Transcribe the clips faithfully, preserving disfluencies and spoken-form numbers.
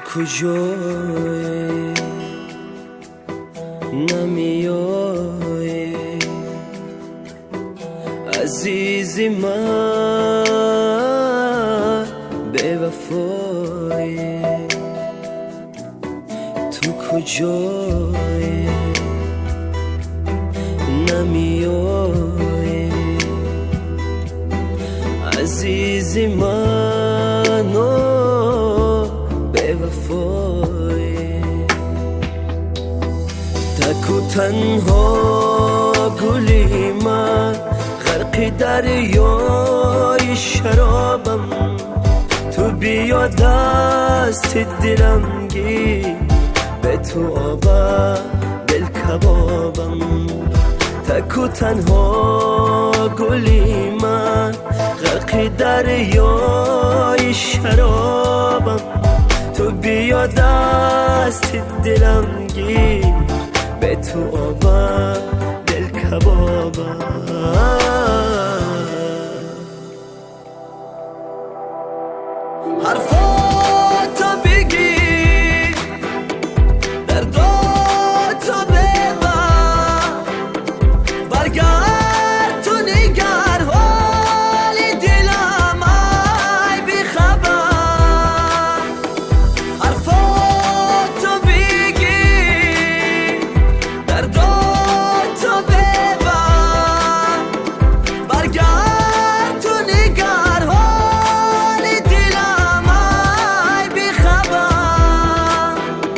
کجایی نمیایی عزیزی من به وفایی تو کجایی نمیایی عزیزی منو به وفایی تک و تنها گلی من غرق دریای شرابم تو بیا دست دلم گیر به تو آور دل کبابم تک و تنها گلی من غرق دریای شرابم تو بیا دست دلم گیر به تو آور دل کبابم حرفاتو بگی درداتو ببر برگرد تو نگر حال دلم ای بی خبر حرفاتو بگی درداتو ببر برگرد تو نگر حال دلم ای بی خبر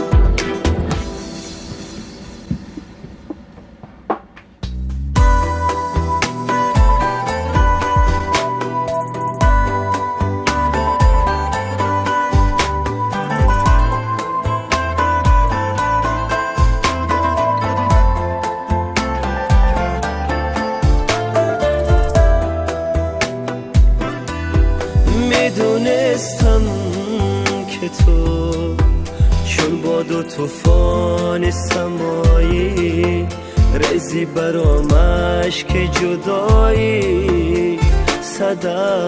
میدونستم که تو چون باد و طوفان سمایی رزی برام اشک جدایی صد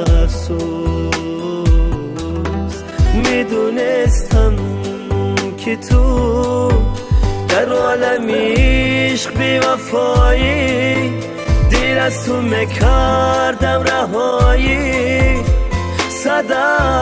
افسوس میدونستم که تو در عالم عشق بی وفایی دل از تو میکردم رهایی صد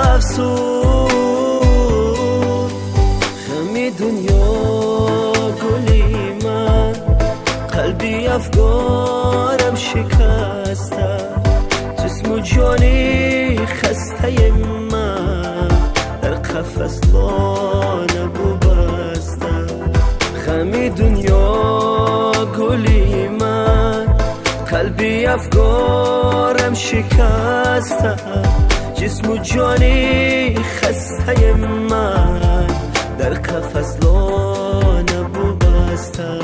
افسوس همه دنیا گلی من قلبی افگارم شکسته جسم و جانی خسته من در قفس لانه بسته همه دنیا گلی من قلبی افگارم شکسته جسم و جانی خسته من در قفس لانه بسته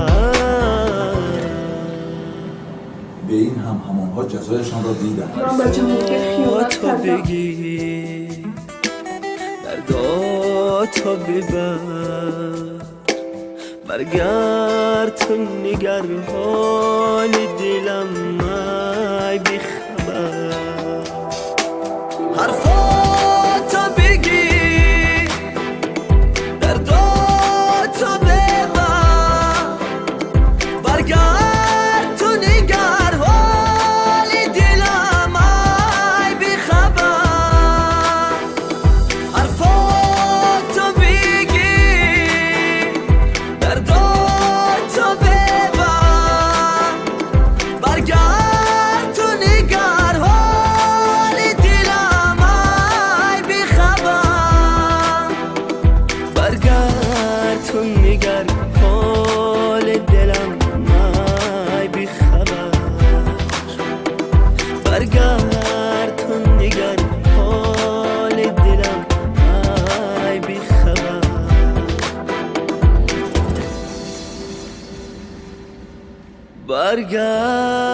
به این هم همانها جزایشان را دیدن تو بگی درداتو ببر برگرد تو نگر حال دلم ای بی خبر حرفاتو بگی درداتو ببر برگرد تو نگر حال دلم ای بی خبر حرفاتو بگی درداتو ببر برگرد تو نگر حال دلم ای بی خبر برگرد تو نگر حال دلم ای بی خبر برگرد تو نگر حال دلم ای بی خبر برگرد